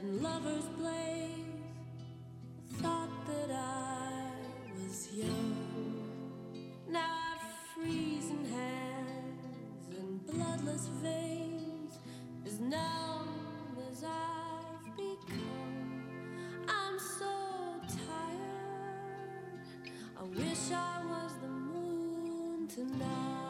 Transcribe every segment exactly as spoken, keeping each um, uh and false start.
and lovers blaze. Thought that I was young. Now I've freezing hands and bloodless veins, as numb as I've become. I'm so tired. I wish I was the moon tonight.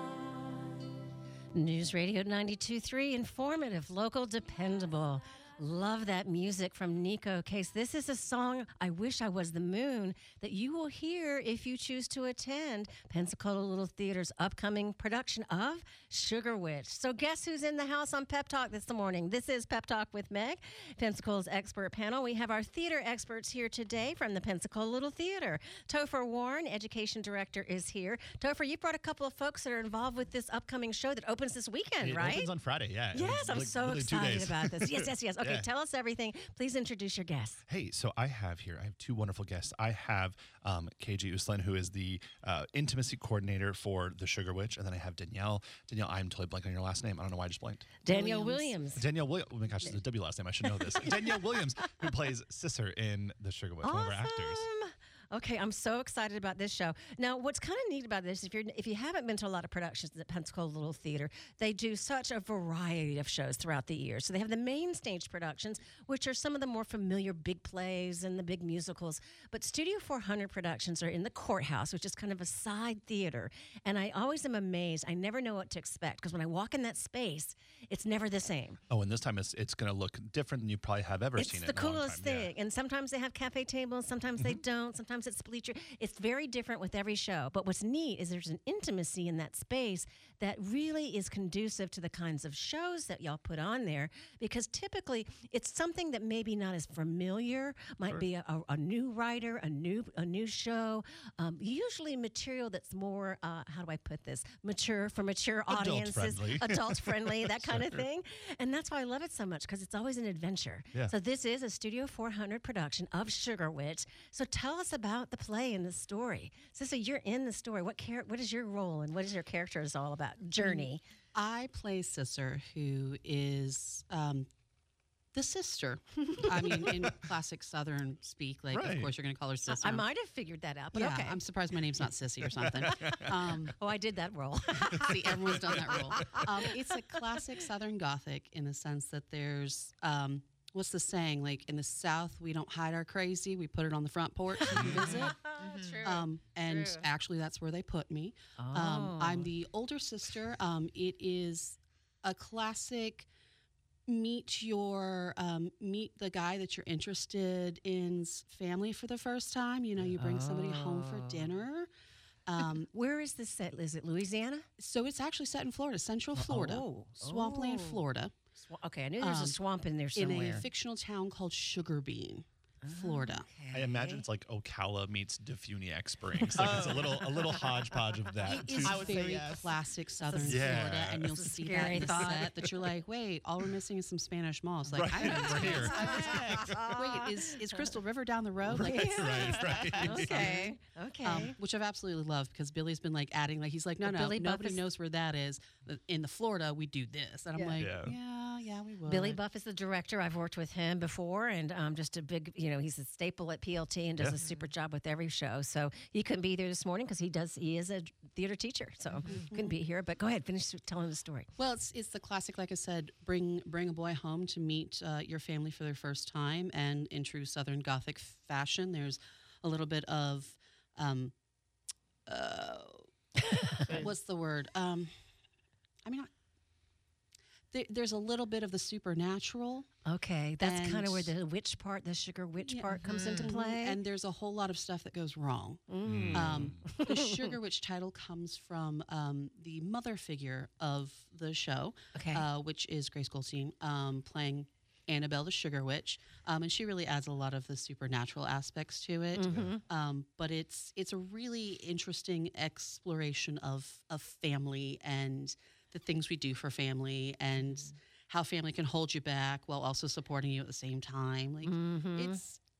News Radio ninety-two point three, informative, local, dependable. Love that music from Nico Case. This is a song, I Wish I Was the Moon, that you will hear if you choose to attend Pensacola Little Theater's upcoming production of Sugar Witch. So guess who's in the house on Pep Talk this morning? This is Pep Talk with Meg, Pensacola's expert panel. We have our theater experts here today from the Pensacola Little Theater. Topher Warren, education director, is here. Topher, you brought a couple of folks that are involved with this upcoming show that opens this weekend, it right? It opens on Friday, yeah. Yes, I'm like, so excited about this. Yes, yes, yes. Okay, yeah. Tell us everything. Please introduce your guests. Hey, so I have here, I have two wonderful guests. I have um, K J Uslan, who is the uh, intimacy coordinator for the Sugar Witch, and then I have Danielle. Danielle, I'm totally blanking on your last name. I don't know why I just blanked. Danielle Williams. Williams. Danielle Williams. Oh my gosh, it's a W last name. I should know this. Danielle Williams, who plays Sisser in the Sugar Witch, Awesome. one of our actors. Okay, I'm so excited about this show. Now, what's kind of neat about this, if you're if you haven't been to a lot of productions at Pensacola Little Theater, they do such a variety of shows throughout the year. So they have the main stage productions, which are some of the more familiar big plays and the big musicals. But Studio four hundred productions are in the courthouse, which is kind of a side theater. And I always am amazed. I never know what to expect because when I walk in that space, it's never the same. Oh, and this time it's it's going to look different than you probably have ever it's seen it. It's the in a long coolest time. thing. Yeah. And sometimes they have cafe tables, sometimes mm-hmm. they don't, sometimes it's bleacher. It's very different with every show. But what's neat is there's an intimacy in that space that really is conducive to the kinds of shows that y'all put on there, because typically it's something that maybe not as familiar, might Sure. be a, a, a new writer, a new a new show, um, usually material that's more, uh, how do I put this, mature for mature Adult audiences, friendly. adult friendly, that kind Sure. of thing. And that's why I love it so much, because it's always an adventure. Yeah. So this is a Studio four hundred production of Sugar Witch. So tell us about the play and the story. So, so you're in the story. What char- What is your role and what is your character is all about? Journey. I play Sisser, who is um, the sister. I mean, in classic Southern speak, like, Right. of course, you're going to call her Sisser. I might have figured that out, but yeah, okay. I'm surprised my name's not Sissy or something. Um, oh, I did that role. see, everyone's done that role. Um, it's a classic Southern Gothic in the sense that there's... Um, What's the saying? Like, in the South, we don't hide our crazy. We put it on the front porch and visit. Mm-hmm. True. Um, and True. actually, that's where they put me. Oh. Um, I'm the older sister. Um, it is a classic meet your um, meet the guy that you're interested in's family for the first time. You know, you bring somebody home for dinner. Um, Where is this set? Is it Louisiana? so it's actually set in Florida, Central Florida, Oh. Swampland, Oh. Florida. Sw- Okay, I knew there was a Um, swamp in there in somewhere. a fictional town called Sugar Bean, Florida. I imagine it's like Ocala meets Defuniak Springs. Like it's a little a little hodgepodge of that. It is too. very yes. classic Southern Yeah. Florida, and you'll That's a see scary that in the thought. set that you're like, wait, all we're missing is some Spanish moss. Like, Right, I know right here. Wait, is, is Crystal River down the road? Like, Right, right. Okay. Okay. Um, which I've absolutely loved because Billy's been like adding, like he's like, no, Well, no, Billy Buff nobody is- knows where that is. In the Florida, we do this, and I'm Yeah. like, Yeah. yeah, yeah, we would. Billy Buff is the director. I've worked with him before, and um, just a big, you know, he's a staple at P L T and does Yeah. a super job with every show. So he couldn't be there this morning because he does. He is a theater teacher, so Mm-hmm. couldn't be here. But go ahead, finish telling the story. Well, it's it's the classic, like I said, bring bring a boy home to meet uh, your family for their first time, and in true Southern Gothic fashion, there's a little bit of, um, uh, what's the word? Um, I mean, I, there, there's a little bit of the supernatural. Okay, that's And- kind of where the witch part, the sugar witch Yeah. part, comes into Mhm. play. And there's a whole lot of stuff that goes wrong. Mm. Um, the Sugar Witch title comes from um, the mother figure of the show, Okay. uh, which is Grace Goldstein um, playing Annabelle the Sugar Witch, um, and she really adds a lot of the supernatural aspects to it. Mm-hmm. Um, but it's it's a really interesting exploration of of family and the things we do for family and Mm-hmm. how family can hold you back while also supporting you at the same time. Like Mm-hmm. it's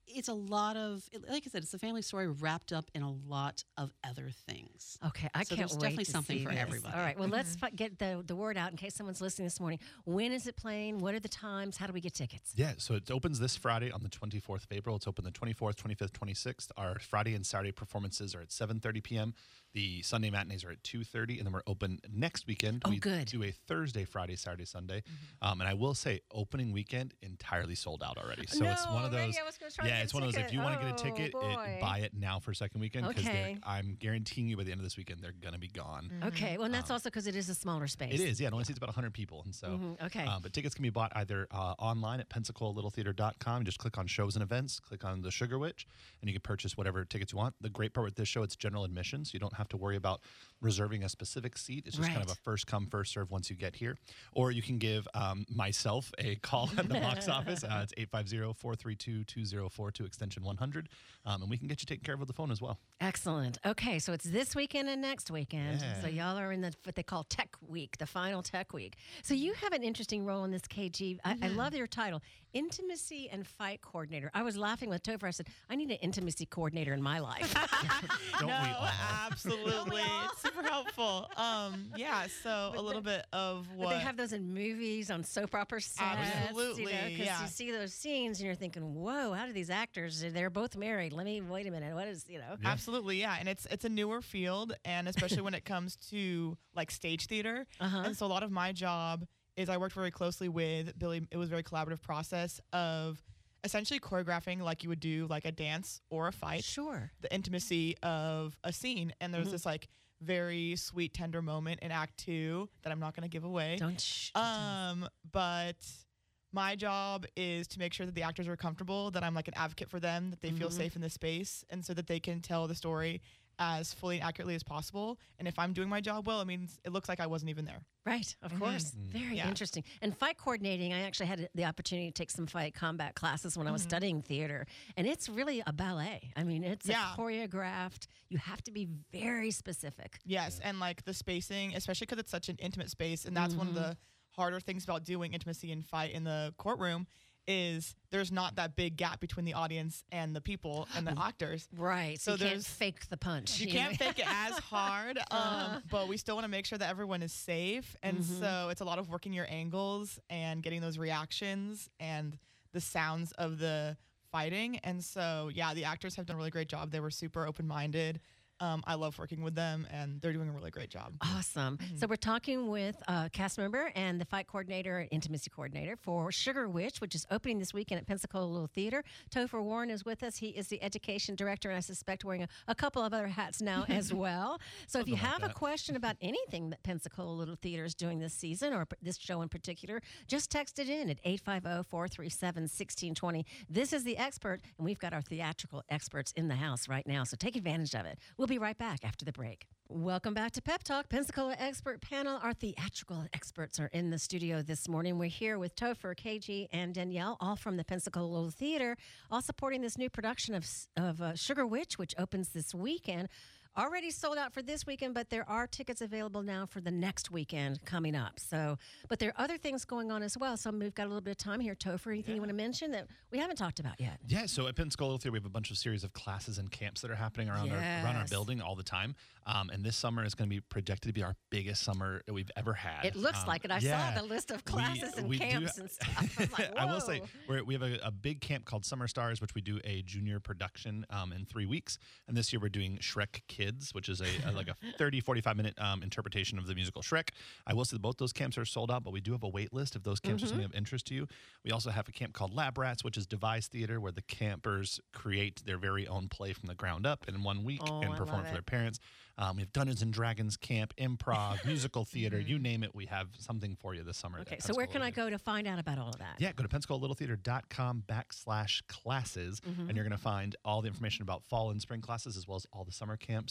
it's a lot of, it- like I said, it's a family story wrapped up in a lot of other things. Okay, I So can't there's wait definitely to something see for this. everybody. All right, well, let's fi- get the, the word out in case someone's listening this morning. When is it playing? What are the times? How do we get tickets? Yeah, so it opens this Friday on the twenty-fourth of April. It's open the twenty-fourth, twenty-fifth, twenty-sixth. Our Friday and Saturday performances are at seven thirty p.m. The Sunday matinees are at two thirty, and then we're open next weekend. Oh, we good. do a Thursday, Friday, Saturday, Sunday. Um, and I will say, opening weekend entirely sold out already. So it's No, one of maybe those. I was gonna try to Yeah, get it's a one of those. If ticket. you want to get a Oh, ticket, boy. it, buy it now for second weekend because Okay. I'm guaranteeing you by the end of this weekend they're gonna be gone. Okay, well, and that's also because it is a smaller space. It is, yeah. It only seats about one hundred people, and so Mhm, okay. um, but tickets can be bought either uh, online at pensacola little theater dot com. You just click on shows and events, click on the Sugar Witch, and you can purchase whatever tickets you want. The great part with this show, it's general admission, so you don't have to worry about reserving a specific seat. It's just kind of Right. a first come, first serve once you get here. Or you can give um, myself a call at the box office. Uh, it's eight five zero, four three two, two zero four two, extension one hundred, um, and we can get you taken care of with the phone as well. Excellent. Okay, so it's this weekend and next weekend. Yeah. So y'all are in the what they call Tech Week, the final Tech Week. So you have an interesting role in this, K G. I, I love your title, Intimacy and Fight Coordinator. I was laughing with Topher. I said, I need an intimacy coordinator in my life. Don't no, we all? absolutely. It's super helpful. Um, yeah, so a little bit of But what they have those in movies, on soap opera sets. Absolutely, You know, 'cause yeah. you see those scenes and you're thinking, whoa, how do these actors, they're both married. Let me, wait a minute. What is, you know? Yeah. Absolutely, yeah, and it's it's a newer field, and especially when it comes to like stage theater. Uh-huh. And so a lot of my job is I worked very closely with Billy. It was a very collaborative process of essentially choreographing like you would do like a dance or a fight, Sure. the intimacy of a scene. And there's Mhm. this like very sweet, tender moment in Act Two that I'm not going to give away. Don't shh. don't tell us. Um, but my job is to make sure that the actors are comfortable, that I'm like an advocate for them, that they feel Mhm. safe in the space, and so that they can tell the story as fully and accurately as possible. And if I'm doing my job well, it means it looks like I wasn't even there. Right, of Mhm. course. Mm. Very Yeah. interesting. And fight coordinating, I actually had the opportunity to take some fight combat classes when I was Mhm. studying theater. And it's really a ballet. I mean, it's Yeah. a choreographed. You have to be very specific. Yes, and like the spacing, especially because it's such an intimate space, and that's one of Mhm. the harder things about doing intimacy and fight in the courtroom is there's not that big gap between the audience and the people and the actors. Right. So So you can't there's- fake the punch. You know? can't fake it as hard, um, Uh-huh. but we still want to make sure that everyone is safe. And Mhm. so it's a lot of working your angles and getting those reactions and the sounds of the fighting. And so, yeah, the actors have done a really great job. They were super open minded. Um, I love working with them, and they're doing a really great job. Awesome. Mm-hmm. So we're talking with a cast member and the fight coordinator and intimacy coordinator for Sugar Witch, which is opening this weekend at Pensacola Little Theater. Topher Warren is with us. He is the education director, and I suspect wearing a, a couple of other hats now as well. So if you Something like have a that. question about anything that Pensacola Little Theater is doing this season or p- this show in particular, just text it in at eight five zero, four three seven, one six two zero. This is the expert, and we've got our theatrical experts in the house right now, so take advantage of it. We'll be right back after the break. Welcome back to Pep Talk, Pensacola Expert Panel. Our theatrical experts are in the studio this morning. We're here with Topher, K G, and Danielle, all from the Pensacola Little Theater, all supporting this new production of, s- of uh, Sugar Witch, which opens this weekend. Already sold out for this weekend, but there are tickets available now for the next weekend coming up. So, but there are other things going on as well. So we've got a little bit of time here. Topher, anything you want to mention that we haven't talked about yet? Yeah, so at Pensacola Theater, we have a bunch of series of classes and camps that are happening around our around our Yes. building all the time. Um, and this summer is going to be projected to be our biggest summer that we've ever had. It looks Um, like it. I yeah. saw the list of We- classes and we do- camps and stuff. I, was like, I will say whoa. we're, we have a, a big camp called Summer Stars, which we do a junior production um, in three weeks. And this year we're doing Shrek Kids, which is a, a like a thirty, forty-five minute um, interpretation of the musical Shrek. I will say that both those camps are sold out, but we do have a wait list if those camps are something of interest to you. We also have a camp called Lab Rats, which is devised theater, where the campers create their very own play from the ground up in one week Oh, and I perform love it it. for their parents. Um, we have Dungeons and Dragons camp, improv, musical theater, you name it. We have something for you this summer. at Okay, so where Pensacola can I Theater. go to find out about all of that? Yeah, go to pensacola little theater dot com backslash classes, Mm-hmm. and you're going to find all the information about fall and spring classes as well as all the summer camps.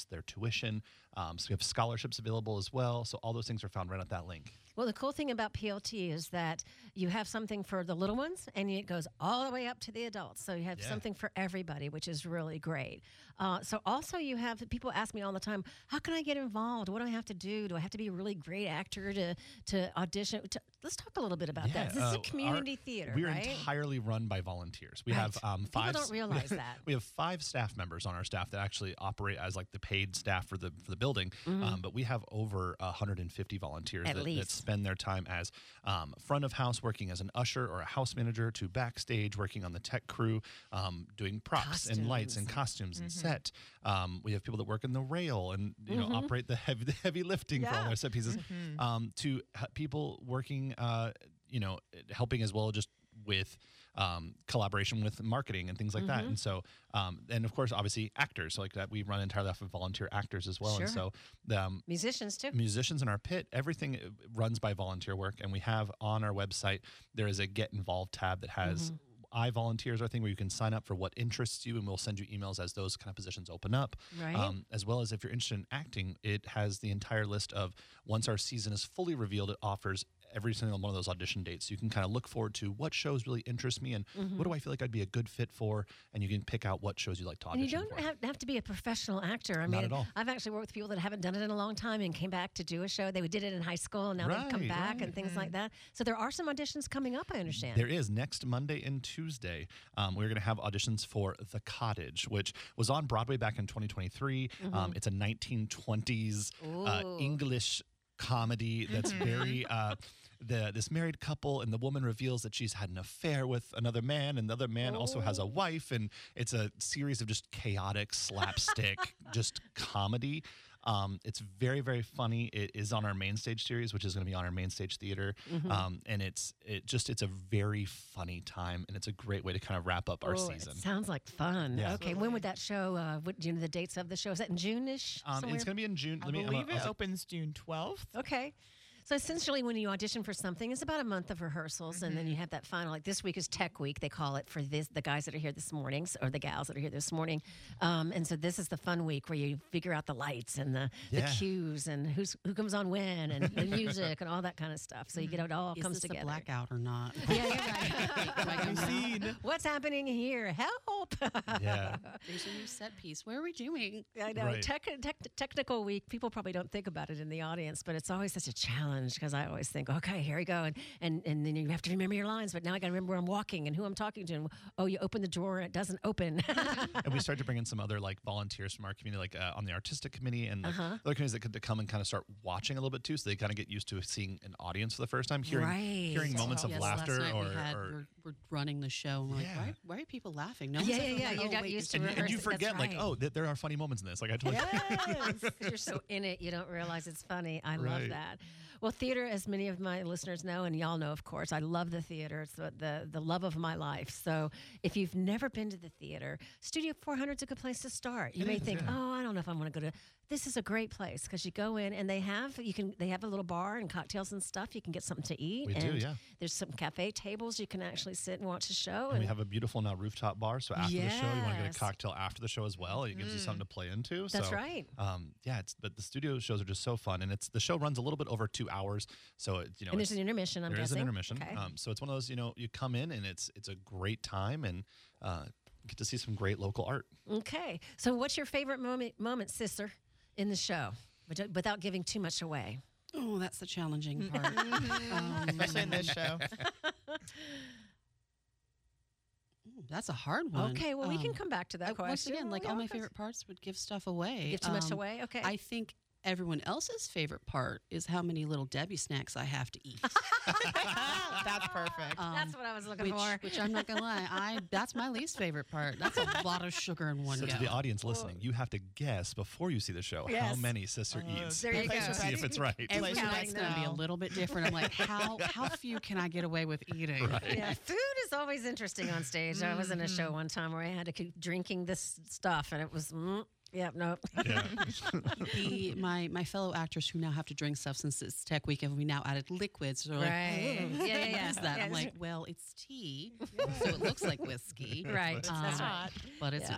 reimburse their tuition. Um, so we have scholarships available as well. So all those things are found right at that link. Well, the cool thing about P L T is that you have something for the little ones and it goes all the way up to the adults. So you have Yeah. something for everybody, which is really great. Uh, so also you have, people ask me all the time, how can I get involved? What do I have to do? Do I have to be a really great actor to, to audition? To, let's talk a little bit about that. This is uh, a community our- theater, We're right? entirely run by volunteers. We Right. have um, People five. don't realize that. We have five staff members on our staff that actually operate as like the paid staff for the for the building. Um, but we have over one hundred fifty volunteers At that, that least. spend their time as um, front of house, working as an usher or a house manager, to backstage, working on the tech crew, um, doing props and lights and costumes and set. Um, we have people that work in the rail and you know operate the heavy the heavy lifting for all Yeah. our set pieces. Um, to h- people working, uh, you know, helping as well just with um, collaboration with marketing and things like that. And so, um, and of course, obviously actors like that. We run entirely off of volunteer actors as well. Sure. And so, the, um, Musicians too. musicians in our pit, everything uh, runs by volunteer work. And we have on our website, there is a get involved tab that has I volunteers, our thing where you can sign up for what interests you, and we'll send you emails as those kind of positions open up. Right. Um, as well as if you're interested in acting, it has the entire list of, once our season is fully revealed, it offers every single one of those audition dates. So you can kind of look forward to what shows really interest me and what do I feel like I'd be a good fit for, and you can pick out what shows you like to And you audition don't for. have, have to be a professional actor. I Not mean, at all. I've actually worked with people that haven't done it in a long time and came back to do a show. They did it in high school and now they've come Right, back right. and things like that. So there are some auditions coming up, I understand. There is next Monday and Tuesday. Um, we're going to have auditions for The Cottage, which was on Broadway back in twenty twenty-three. Um, it's a nineteen twenties uh, Ooh. English comedy that's very. Uh, The, this married couple, and the woman reveals that she's had an affair with another man, and the other man also has a wife, and it's a series of just chaotic slapstick, just comedy. Um, it's very, very funny. It is on our main stage series, which is going to be on our main stage theater, um, and it's it just it's a very funny time, and it's a great way to kind of wrap up our Oh, season. It sounds like fun. Yeah. Okay, when would that show? Uh, what, do you know the dates of the show? Is that in June-ish? Um, somewhere? it's going to be in June. I Let me. I'm believe gonna- it I'll- opens June twelfth. Okay. So essentially, when you audition for something, it's about a month of rehearsals, and then you have that final. Like this week is Tech Week, they call it for this the guys that are here this morning, s- or the gals that are here this morning. Um, and so this is the fun week where you figure out the lights and the, Yeah. the cues and who's who comes on when and the music and all that kind of stuff. So you get it all Is comes this together. a blackout or not? Yeah, you're right. Do I go now? Scene. What's happening here? Help! yeah. There's a new set piece. Where are we doing? I know. Right. Tech, tech, technical week, people probably don't think about it in the audience, but it's always such a challenge because I always think, okay, here we go. And, and, and then you have to remember your lines, but now I got to remember where I'm walking and who I'm talking to. And, oh, you open the drawer and it doesn't open. And we started to bring in some other like volunteers from our community, like uh, on the artistic committee and like, Uh-huh. other committees that could to come and kind of start watching a little bit too, so they kind of get used to seeing an audience for the first time, hearing hearing Right. moments of Yes, laughter last night or, we had, or we're, we're running the show. And we're Yeah. like, why, why are people laughing? No Yeah, one's yeah, ever yeah. like, You oh, got wait, used and, to and you rehearse it, that's forget like, right. oh, th- there are funny moments in this. Like I totally Yes. 'Cause you're so in it, you don't realize it's funny. I love Right. that. Well, theater, as many of my listeners know, and y'all know, of course, I love the theater. It's the, the, the love of my life. So if you've never been to the theater, Studio four hundred is a good place to start. You It may is, think, yeah. oh, I don't know if I want to go to. This is a great place because you go in and they have you can they have a little bar and cocktails and stuff. You can get something to eat. We do, and yeah. There's some cafe tables you can actually sit and watch the show. And we have a beautiful now rooftop bar. So after the show, you want to get Yes. a cocktail after the show as well. It gives you something to play into. That's so, right. Um, yeah, it's but the studio shows are just so fun, and it's the show runs a little bit over two hours. So it, you know, and there's it's- an intermission. I'm there is guessing an intermission. Okay. Um, so it's one of those, you know, you come in and it's it's a great time and uh, get to see some great local art. Okay. So, what's your favorite moment, moment, sister, in the show, Wit- without giving too much away? Oh, that's the challenging part. um, Especially in this show. ooh, that's a hard one. Okay. Well, we can Um, come back to that uh, question. Once again, like Yeah, all my because- favorite parts would give stuff away. Give too much Um, away. Okay. I think everyone else's favorite part is how many little Debbie snacks I have to eat. That's perfect. Um, That's what I was looking which, for. which I'm not gonna lie, I that's my least favorite part. That's a lot of sugar in one So go. to the audience listening, you have to guess before you see the show how Yes. many Sister Uh, eats. There you Place go. your See if bets. it's right. Every Place your night's bets gonna be a now. little bit different. I'm like, how how few can I get away with eating? Yeah, food is always interesting on stage. I was in a show one time where I had to keep drinking this stuff, and it was, mm, yeah, no. Yeah. The, my my fellow actors who now have to drink stuff since it's Tech Week and we now added liquids. They're like, Right. "Ugh, Yeah, yeah, what yeah. is that? Yeah, I'm it's- like, well, it's tea, so it looks like whiskey. Right. Um, That's right. But it's Yeah. not.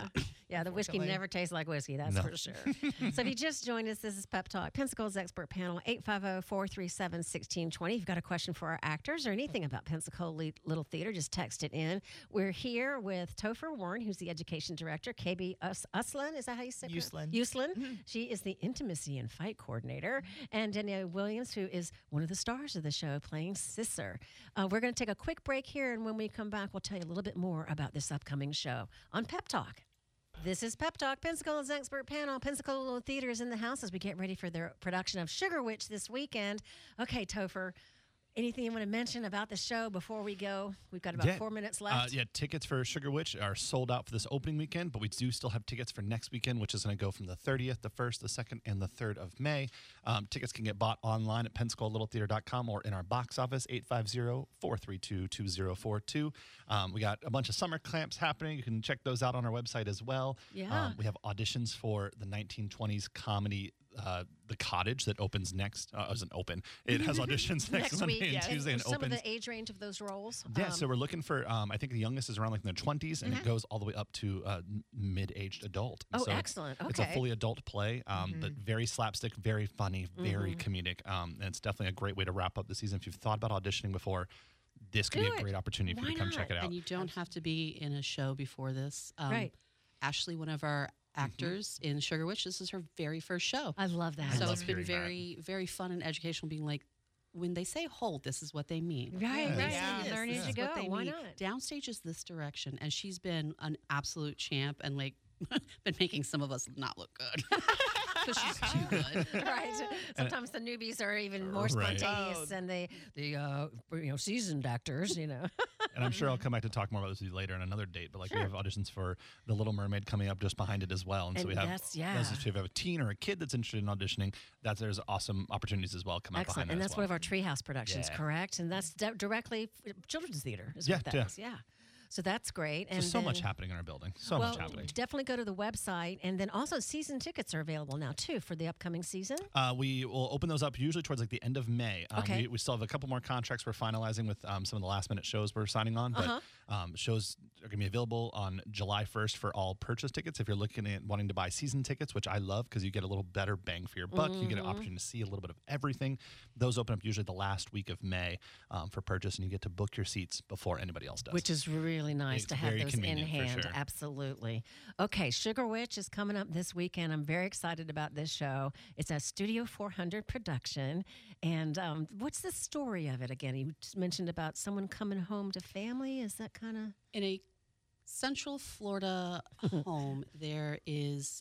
Yeah, the whiskey unfortunately. never tastes like whiskey, that's No. for sure. So if you just joined us, this is Pep Talk, Pensacola's expert panel, eight five zero, four three seven, one six two zero. If you've got a question for our actors or anything about Pensacola Le- Little Theater, just text it in. We're here with Topher Warren, who's the education director, K B Us- Uslan, is that how you say it? Uslan. Uslan. She is the intimacy and fight coordinator. And Danielle Williams, who is one of the stars of the show, playing Sisser. Uh, we're going to take a quick break here, and when we come back, we'll tell you a little bit more about this upcoming show on Pep Talk. This is Pep Talk, Pensacola's expert panel. Pensacola Little Theater is in the house as we get ready for their production of Sugar Witch this weekend. Okay, Topher, anything you want to mention about the show before we go? We've got about Yeah. four minutes Uh, left. yeah, tickets for Sugar Witch are sold out for this opening weekend, but we do still have tickets for next weekend, which is going to go from the thirtieth, the first, the second, and the third of May. Um, tickets can get bought online at pensacola little theater dot com or in our box office, eight five zero, four three two, two zero four two. Um, we got a bunch of summer camps happening. You can check those out on our website as well. Yeah. Um, we have auditions for the nineteen twenties comedy uh, The Cottage that opens next. Uh, doesn't open. It has auditions next, Next Monday week, and yes. Tuesday and some opens. of the age range of those roles. Yeah, Um, so we're looking for. Um, I think the youngest is around like in their twenties, and it goes all the way up to uh, m- mid-aged adult. Oh, so it's- excellent. It's a Okay. fully adult play, um, but very slapstick, very funny, very comedic, um, and it's definitely a great way to wrap up the season. If you've thought about auditioning before, this could Do be a it. great opportunity for you Why to come not? check it out. And you don't have to be in a show before this. Um, Right. Ashley, one of our actors in Sugar Witch, this is her very first show. I love that. I so love it's been hearing that. very, very fun and educational being like, when they say hold, this is what they mean. Right, Yeah. right. Yeah. You learn This as is you what go. they Why mean. not? Downstage is this direction, and she's been an absolute champ and like been making some of us not look good because she's too good. Right. Sometimes the newbies are even more Right. spontaneous Oh. than the the uh, you know seasoned actors. You know. And I'm sure I'll come back to talk more about this with you later on another date. But like we Sure. have auditions for The Little Mermaid coming up just behind it as well, and, so And we have that's- yeah. those if you have a teen or a kid that's interested in auditioning, that's there's awesome opportunities as well come up Excellent. behind And that that's as one well. of our Treehouse productions, Yeah. correct? And that's di- directly f- children's theater is Yeah, what that yeah. is. Yeah. So that's great. So And so much then- happening in our building. So well, much happening. definitely go to the website, and then also season tickets are available now too for the upcoming season. Uh, we will open those up usually towards like the end of May. Um, Okay. we, we still have a couple more contracts we're finalizing with um, some of the last minute shows we're signing on, but Uh-huh. um, shows are going to be available on July first for all purchase tickets. If you're looking at wanting to buy season tickets, which I love because you get a little better bang for your buck, you get an Mm-hmm. opportunity to see a little bit of everything. Those open up usually the last week of May um, for purchase, and you get to book your seats before anybody else does. Which is really nice It's to have very those in convenient for hand. sure. Absolutely. Okay, Sugar Witch is coming up this weekend. I'm very excited about this show. It's a Studio four hundred production. And um, what's the story of it again? You just mentioned about someone coming home to family. Is that kind of. In a Central Florida home, there is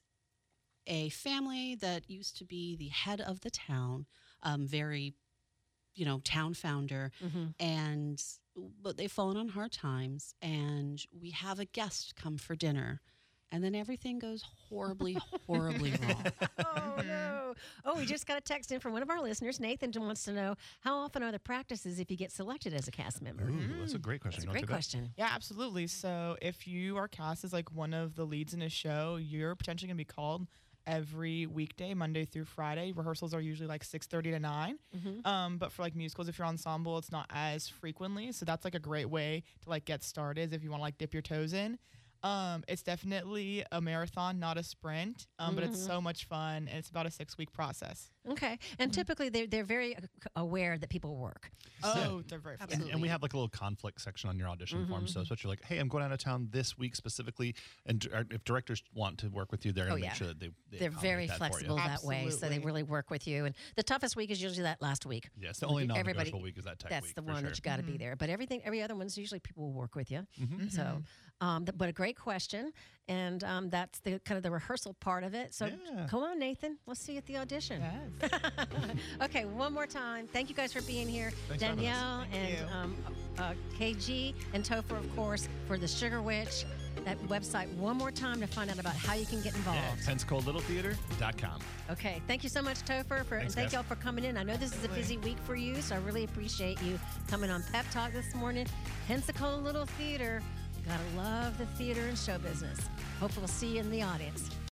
a family that used to be the head of the town, um, very, you know, town founder, and but they've fallen on hard times, and we have a guest come for dinner, and then everything goes horribly, horribly wrong. Oh, no. Oh, we just got a text in from one of our listeners. Nathan wants to know how often are the practices if you get selected as a cast member? Ooh, that's a great question. That's a You wanna great take that? question. Yeah, absolutely. So if you are cast as like one of the leads in a show, you're potentially gonna be called every weekday, Monday through Friday. Rehearsals are usually like six thirty to nine. Um, but for like musicals, if you're ensemble, it's not as frequently. So that's like a great way to like get started if you want to like dip your toes in. Um, it's definitely a marathon, not a sprint. Um, but it's so much fun, and it's about a six week process. Okay. And typically they're, they're very uh, c- aware that people work. Oh, they're very And, fun. and we have like a little conflict section on your audition form. Mm-hmm. So especially like, hey, I'm going out of town this week specifically, and d- or if directors want to work with you, they're going Oh, to yeah. make sure that they, they They're very accommodate that for you. flexible that way, so they Absolutely. really work with you. And the toughest week is usually that last week. Yes, the only Everybody- non-negotiable week is that tech That's week. the for one sure. that you got to be there. But everything, every other one's usually people will work with you. Mm-hmm. So, um, th- but a great question, and um, that's the kind of the rehearsal part of it. So, Yeah. come on, Nathan, let's see you at the audition. Yes. Okay, one more time. Thank you guys for being here, Thanks for having us. Danielle Thank and you. um, uh, K G and Topher, of course, for the Sugar Witch. That website one more time to find out about how you can get Yeah, involved. pensacola little theater dot com. Okay, thank you so much, Topher, for, and Thanks, thank guys. y'all for coming in. I know this is a busy week for you, so I really appreciate you coming on Pep Talk this morning. Pensacola Little Theater, you gotta love the theater and show business. Hope we'll see you in the audience.